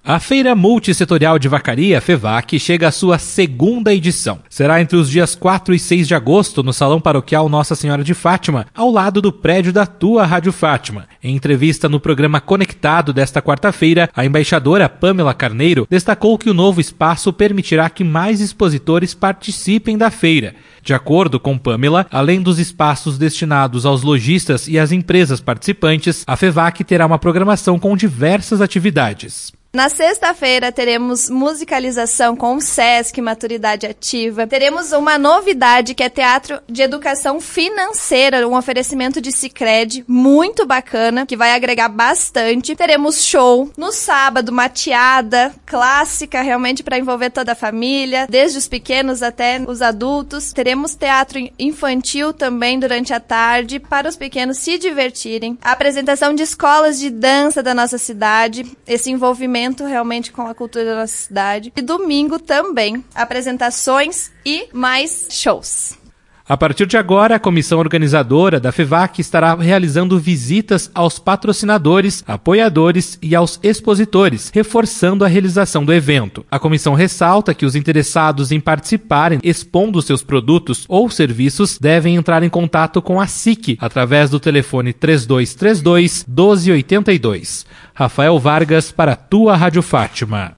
A Feira Multissetorial de Vacaria, FEVAC, chega à sua segunda edição. Será entre os dias 4 e 6 de agosto no Salão Paroquial Nossa Senhora de Fátima, ao lado do prédio da tua Rádio Fátima. Em entrevista no programa Conectado desta quarta-feira, a embaixadora Pamela Carneiro destacou que o novo espaço permitirá que mais expositores participem da feira. De acordo com Pamela, além dos espaços destinados aos lojistas e às empresas participantes, a FEVAC terá uma programação com diversas atividades. Na sexta-feira teremos musicalização com o Sesc Maturidade Ativa. Teremos uma novidade que é Teatro de Educação Financeira, um oferecimento de Sicredi muito bacana, que vai agregar bastante. Teremos show no sábado, mateada clássica, realmente para envolver toda a família, desde os pequenos até os adultos. Teremos teatro infantil também durante a tarde, para os pequenos se divertirem. A apresentação de escolas de dança da nossa cidade, esse envolvimento realmente com a cultura da nossa cidade. E domingo também, apresentações e mais shows. A partir de agora, a comissão organizadora da FEVAC estará realizando visitas aos patrocinadores, apoiadores e aos expositores, reforçando a realização do evento. A comissão ressalta que os interessados em participarem expondo seus produtos ou serviços devem entrar em contato com a SIC através do telefone 3232-1282. Rafael Vargas para a tua Rádio Fátima.